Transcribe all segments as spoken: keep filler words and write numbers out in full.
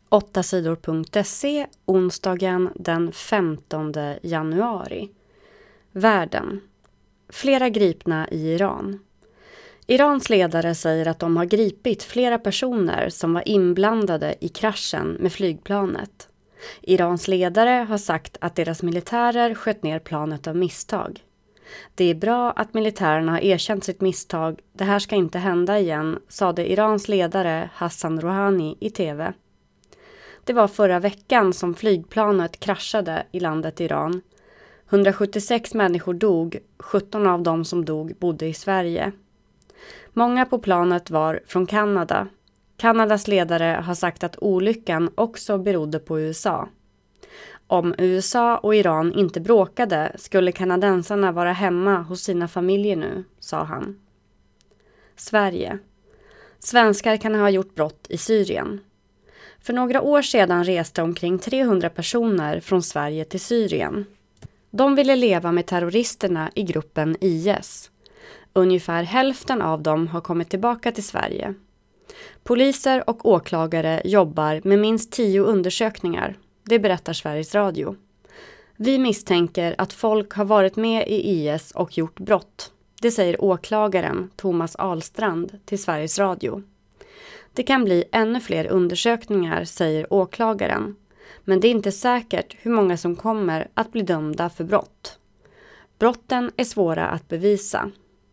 åtta sidor punkt se, onsdagen den femtonde januari. Världen. Flera gripna i Iran. Irans ledare säger att de har gripit flera personer som var inblandade i kraschen med flygplanet. Irans ledare har sagt att deras militärer sköt ner planet av misstag. Det är bra att militärerna har erkänt sitt misstag. Det här ska inte hända igen, sade Irans ledare Hassan Rouhani i tv. Det var förra veckan som flygplanet kraschade i landet Iran. hundrasjuttiosex människor dog, sjutton av dem som dog bodde i Sverige. Många på planet var från Kanada. Kanadas ledare har sagt att olyckan också berodde på U S A. Om U S A och Iran inte bråkade skulle kanadensarna vara hemma hos sina familjer nu, sa han. Sverige. Svenskar kan ha gjort brott i Syrien. För några år sedan reste omkring trehundra personer från Sverige till Syrien. De ville leva med terroristerna i gruppen I S. Ungefär hälften av dem har kommit tillbaka till Sverige. Poliser och åklagare jobbar med minst tio undersökningar. Det berättar Sveriges Radio. Vi misstänker att folk har varit med i I S och gjort brott. Det säger åklagaren Thomas Ahlstrand till Sveriges Radio. Det kan bli ännu fler undersökningar, säger åklagaren. Men det är inte säkert hur många som kommer att bli dömda för brott. Brotten är svåra att bevisa.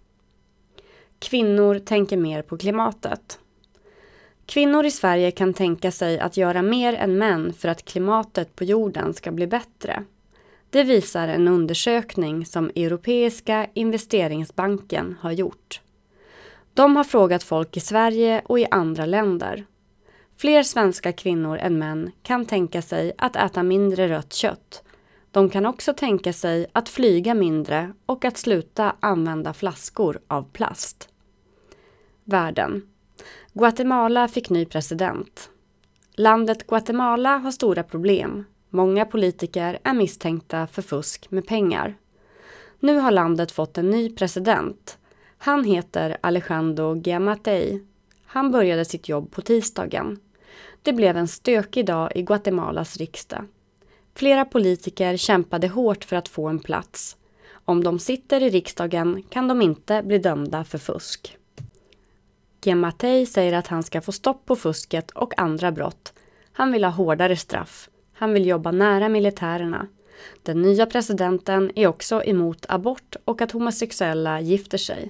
Kvinnor tänker mer på klimatet. Kvinnor i Sverige kan tänka sig att göra mer än män för att klimatet på jorden ska bli bättre. Det visar en undersökning som Europeiska investeringsbanken har gjort. De har frågat folk i Sverige och i andra länder. Fler svenska kvinnor än män kan tänka sig att äta mindre rött kött. De kan också tänka sig att flyga mindre och att sluta använda flaskor av plast. Världen. Guatemala fick ny president. Landet Guatemala har stora problem. Många politiker är misstänkta för fusk med pengar. Nu har landet fått en ny president. Han heter Alejandro Giammattei. Han började sitt jobb på tisdagen. Det blev en stökig dag i Guatemalas riksdag. Flera politiker kämpade hårt för att få en plats. Om de sitter i riksdagen kan de inte bli dömda för fusk. Giammattei säger att han ska få stopp på fusket och andra brott. Han vill ha hårdare straff. Han vill jobba nära militärerna. Den nya presidenten är också emot abort och att homosexuella gifter sig.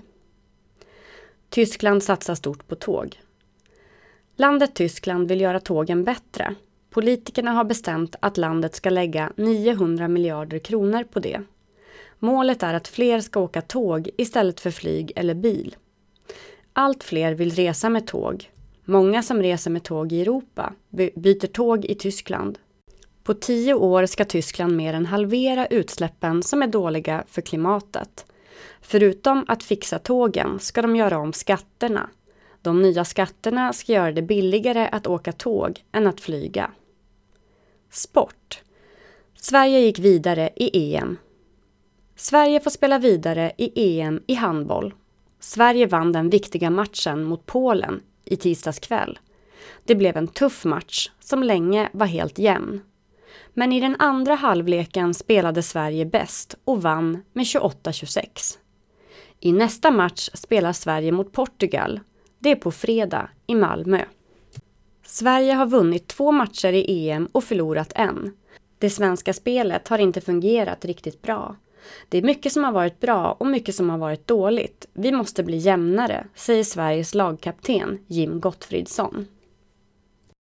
Tyskland satsar stort på tåg. Landet Tyskland vill göra tågen bättre. Politikerna har bestämt att landet ska lägga niohundra miljarder kronor på det. Målet är att fler ska åka tåg istället för flyg eller bil. Allt fler vill resa med tåg. Många som reser med tåg i Europa byter tåg i Tyskland. På tio år ska Tyskland mer än halvera utsläppen som är dåliga för klimatet. Förutom att fixa tågen ska de göra om skatterna. De nya skatterna ska göra det billigare att åka tåg än att flyga. Sport. Sverige gick vidare i E M. Sverige får spela vidare i E M i handboll. Sverige vann den viktiga matchen mot Polen i tisdags kväll. Det blev en tuff match som länge var helt jämn. Men i den andra halvleken spelade Sverige bäst och vann med tjugoåtta tjugosex. I nästa match spelar Sverige mot Portugal. Det är på fredag i Malmö. Sverige har vunnit två matcher i E M och förlorat en. Det svenska spelet har inte fungerat riktigt bra. Det är mycket som har varit bra och mycket som har varit dåligt. Vi måste bli jämnare, säger Sveriges lagkapten Jim Gottfridsson.